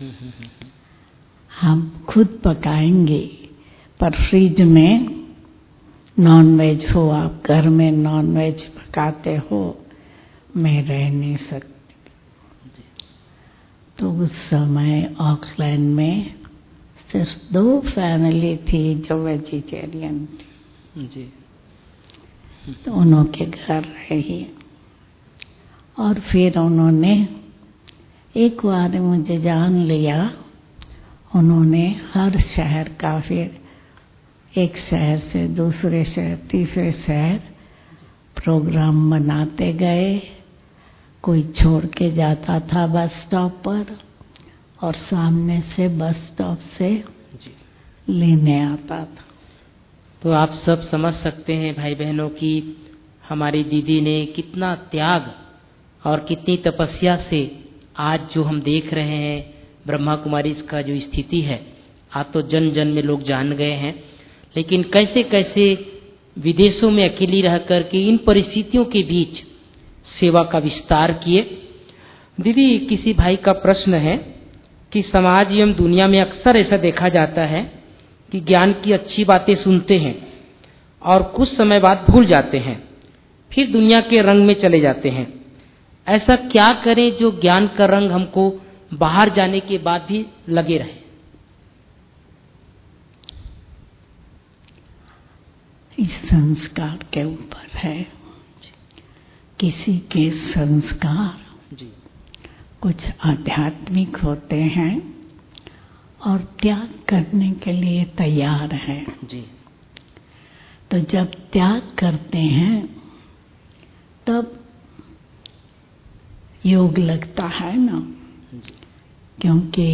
हम खुद पकाएंगे, पर फ्रिज में नॉन वेज हो, आप घर में नॉन वेज पकाते हो, मैं रह नहीं सकती। तो उस समय ऑकलैंड में सिर्फ दो फैमिली थी जो वेजिटेरियन थी जी। तो उन्होंने घर रही और फिर उन्होंने एक बार मुझे जान लिया। उन्होंने हर शहर का, फिर एक शहर से दूसरे शहर, तीसरे शहर प्रोग्राम बनाते गए, कोई छोड़ के जाता था बस स्टॉप पर और सामने से बस स्टॉप से जी लेने आता था। तो आप सब समझ सकते हैं भाई बहनों की हमारी दीदी ने कितना त्याग और कितनी तपस्या से आज जो हम देख रहे हैं ब्रह्मा कुमारी का जो स्थिति है, आज तो जन जन में लोग जान गए हैं, लेकिन कैसे कैसे विदेशों में अकेली रह कर के इन परिस्थितियों के बीच सेवा का विस्तार किए। दीदी, किसी भाई का प्रश्न है कि समाज एवं दुनिया में अक्सर ऐसा देखा जाता है कि ज्ञान की अच्छी बातें सुनते हैं और कुछ समय बाद भूल जाते हैं, फिर दुनिया के रंग में चले जाते हैं। ऐसा क्या करें जो ज्ञान का रंग हमको बाहर जाने के बाद भी लगे रहे? इस संस्कार के ऊपर है। किसी के संस्कार जी कुछ आध्यात्मिक होते हैं और त्याग करने के लिए तैयार हैं। जी तो जब त्याग करते हैं तब योग लगता है ना, क्योंकि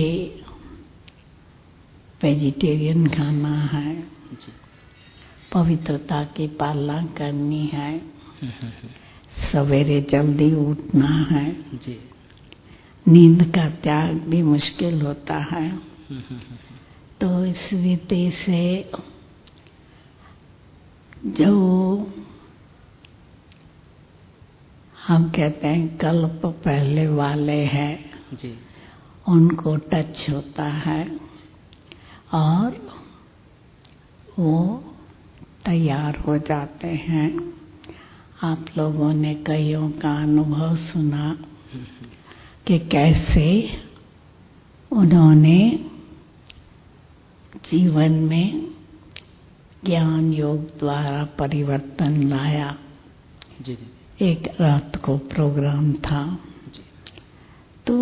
वेजिटेरियन खाना है, पवित्रता की पालना करनी है, सवेरे जल्दी उठना है, जी नींद का त्याग भी मुश्किल होता है। तो इस रीति से जो हम कहते हैं कल्प पहले वाले हैं, जी उनको टच होता है और वो तैयार हो जाते हैं। आप लोगों ने कईयों का अनुभव सुना कि कैसे उन्होंने जीवन में ज्ञान योग द्वारा परिवर्तन लाया। जी एक रात को प्रोग्राम था। तो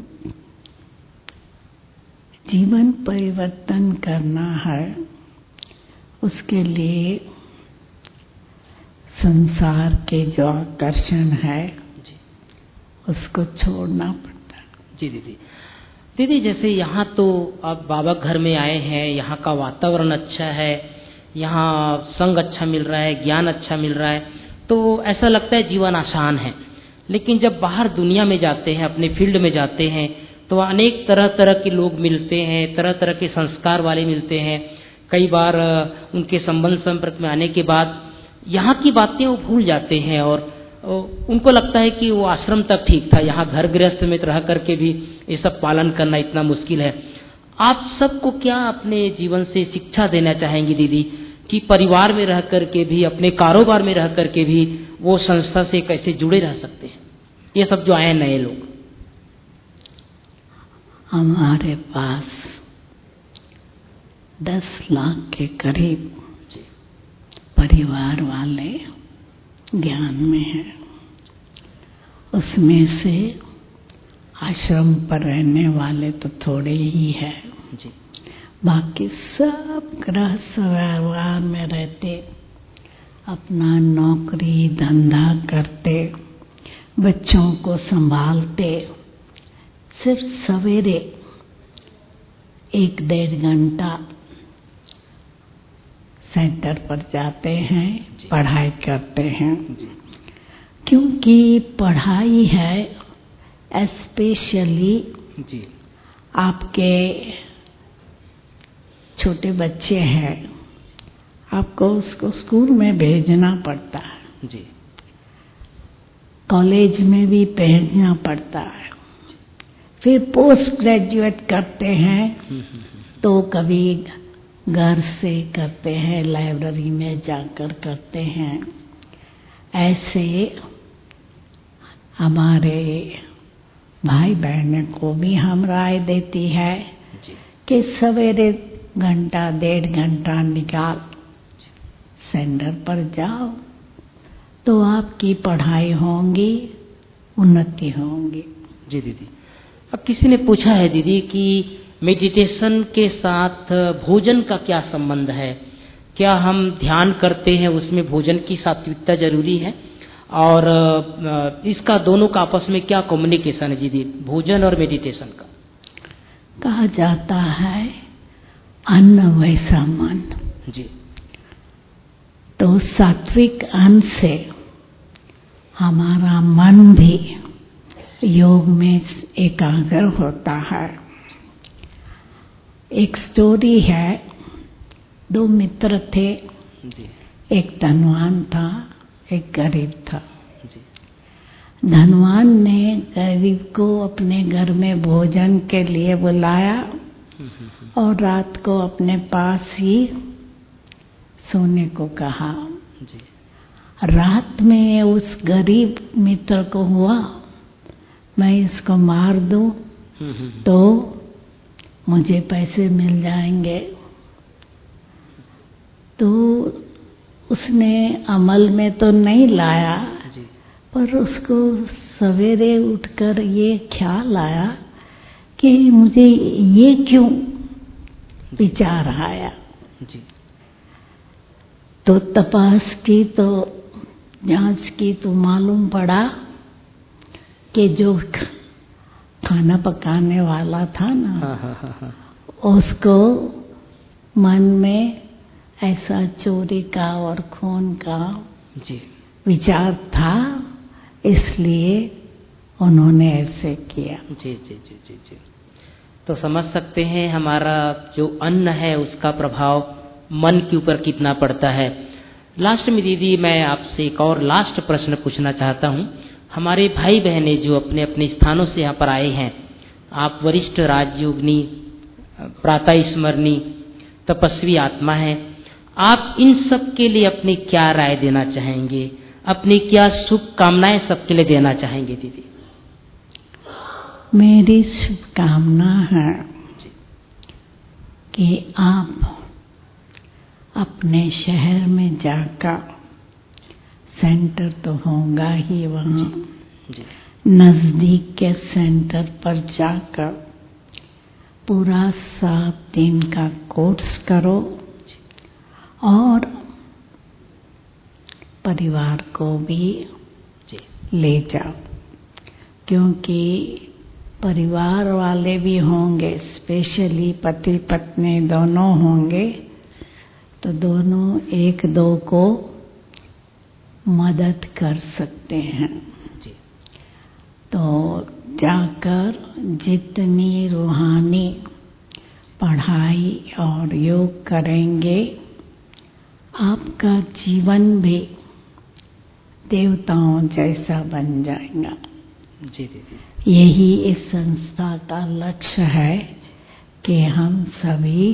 जीवन परिवर्तन करना है, उसके लिए संसार के जो आकर्षण है जी उसको छोड़ना पड़ता है। जी दीदी दीदी जैसे यहाँ तो आप बाबा घर में आए हैं, यहाँ का वातावरण अच्छा है, यहाँ संग अच्छा मिल रहा है, ज्ञान अच्छा मिल रहा है, तो ऐसा लगता है जीवन आसान है। लेकिन जब बाहर दुनिया में जाते हैं, अपने फील्ड में जाते हैं, तो अनेक तरह तरह के लोग मिलते हैं, तरह तरह के संस्कार वाले मिलते हैं। कई बार उनके संबंध संपर्क में आने के बाद यहाँ की बातें वो भूल जाते हैं और उनको लगता है कि वो आश्रम तक ठीक था, यहाँ घर गृहस्थ में रह करके भी ये सब पालन करना इतना मुश्किल है। आप सबको क्या अपने जीवन से शिक्षा देना चाहेंगी दीदी कि परिवार में रह करके भी, अपने कारोबार में रह करके भी वो संस्था से कैसे जुड़े रह सकते हैं, ये सब जो आए नए लोग? हमारे पास दस लाख के करीब परिवार वाले ज्ञान में हैं। उसमें से आश्रम पर रहने वाले तो थोड़े ही हैं, जी बाकी सब गृहस्थ व्यवहार में रहते, अपना नौकरी धंधा करते, बच्चों को संभालते, सिर्फ सवेरे एक डेढ़ घंटा सेंटर पर जाते हैं, पढ़ाई करते हैं। क्योंकि पढ़ाई है स्पेशली जी आपके छोटे बच्चे हैं, आपको उसको स्कूल में भेजना पड़ता है, जी कॉलेज में भी भेजना पड़ता है, फिर पोस्ट ग्रेजुएट करते हैं तो कभी घर से करते हैं, लाइब्रेरी में जाकर करते हैं। ऐसे हमारे भाई बहनों को भी हम राय देती है कि सवेरे घंटा डेढ़ घंटा निकाल सेंटर पर जाओ तो आपकी पढ़ाई होंगी, उन्नति होंगी। जी दीदी, अब किसी ने पूछा है दीदी कि मेडिटेशन के साथ भोजन का क्या संबंध है? क्या हम ध्यान करते हैं उसमें भोजन की सात्विकता जरूरी है? और इसका दोनों का आपस में क्या कम्युनिकेशन है दीदी, भोजन और मेडिटेशन का? कहा जाता है अन्न वैसा मन जी। तो सात्विक अन्न से हमारा मन भी योग में एकाग्र होता है। एक स्टोरी है, दो मित्र थे जी। एक धनवान था, एक गरीब था। जी। धनवान ने गरीब को अपने घर में भोजन के लिए बुलाया और रात को अपने पास ही सोने को कहा। जी। रात में उस गरीब मित्र को हुआ मैं इसको मार दूं तो मुझे पैसे मिल जाएंगे, तो उसने अमल में तो नहीं लाया जी। पर उसको सवेरे उठकर ये ख्याल आया कि मुझे ये क्यों विचार आया। जी। तो तपास की, तो जांच की, तो मालूम पड़ा कि जो खाना पकाने वाला था ना, हाँ हाँ हाँ हाँ। उसको मन में ऐसा चोरी का और खून का जी। विचार था, इसलिए उन्होंने ऐसे किया। जी जी जी जी जी। तो समझ सकते हैं हमारा जो अन्न है उसका प्रभाव मन के ऊपर कितना पड़ता है। लास्ट में दीदी मैं आपसे एक और लास्ट प्रश्न पूछना चाहता हूँ। हमारे भाई बहनें जो अपने अपने स्थानों से यहाँ पर आए हैं, आप वरिष्ठ राजयोगिनी, प्रातः स्मरणी, तपस्वी आत्मा हैं, आप इन सब के लिए अपनी क्या राय देना चाहेंगे, अपनी क्या शुभकामनाएं सबके लिए देना चाहेंगे दीदी? मेरी शुभकामना है कि आप अपने शहर में जाकर, सेंटर तो होगा ही वहाँ, नजदीक के सेंटर पर जाकर पूरा सात दिन का कोर्स करो और परिवार को भी ले जाओ, क्योंकि परिवार वाले भी होंगे, स्पेशली पति पत्नी दोनों होंगे, तो दोनों एक दो को मदद कर सकते हैं। जी। तो जाकर जितनी रूहानी पढ़ाई और योग करेंगे, आपका जीवन भी देवताओं जैसा बन जाएगा। जी दीदी। यही इस संस्था का लक्ष्य है कि हम सभी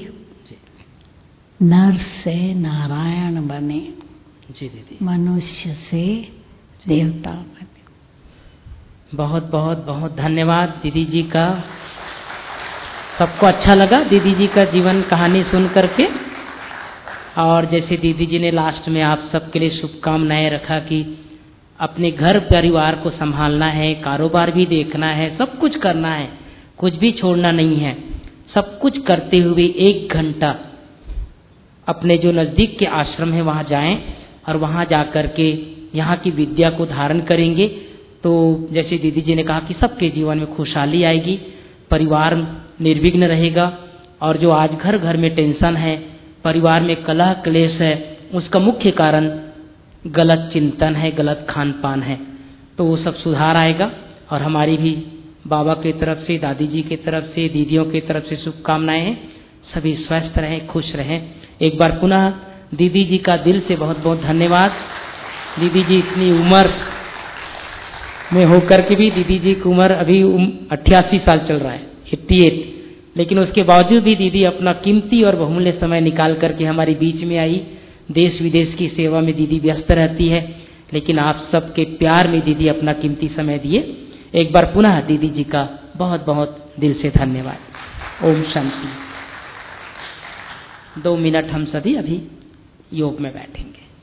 नर से नारायण बने, जी दीदी, मनुष्य से देवता बने। बहुत बहुत बहुत धन्यवाद दीदी जी का। सबको अच्छा लगा दीदी जी का जीवन कहानी सुन करके, और जैसे दीदी जी ने लास्ट में आप सबके लिए शुभकामनाएं रखा कि अपने घर परिवार को संभालना है, कारोबार भी देखना है, सब कुछ करना है, कुछ भी छोड़ना नहीं है। सब कुछ करते हुए एक घंटा अपने जो नज़दीक के आश्रम है वहाँ जाएं और वहाँ जा कर के यहाँ की विद्या को धारण करेंगे तो जैसे दीदी जी ने कहा कि सबके जीवन में खुशहाली आएगी, परिवार निर्विघ्न रहेगा। और जो आज घर घर में टेंशन है, परिवार में कलह क्लेश है, उसका मुख्य कारण गलत चिंतन है, गलत खान पान है, तो वो सब सुधार आएगा। और हमारी भी बाबा की तरफ से, दादी जी की तरफ से, दीदियों की तरफ से शुभकामनाएं हैं। सभी स्वस्थ रहें, खुश रहें। एक बार पुनः दीदी जी का दिल से बहुत बहुत धन्यवाद। दीदी जी इतनी उम्र में होकर के भी, दीदी जी की उम्र अभी अट्ठासी साल चल रहा है, अट्ठासी, लेकिन उसके बावजूद भी दीदी अपना कीमती और बहुमूल्य समय निकाल करके हमारे बीच में आई। देश विदेश की सेवा में दीदी व्यस्त रहती है, लेकिन आप सबके प्यार में दीदी अपना कीमती समय दिए। एक बार पुनः दीदी जी का बहुत बहुत दिल से धन्यवाद। ओम शांति। दो मिनट हम सभी अभी योग में बैठेंगे।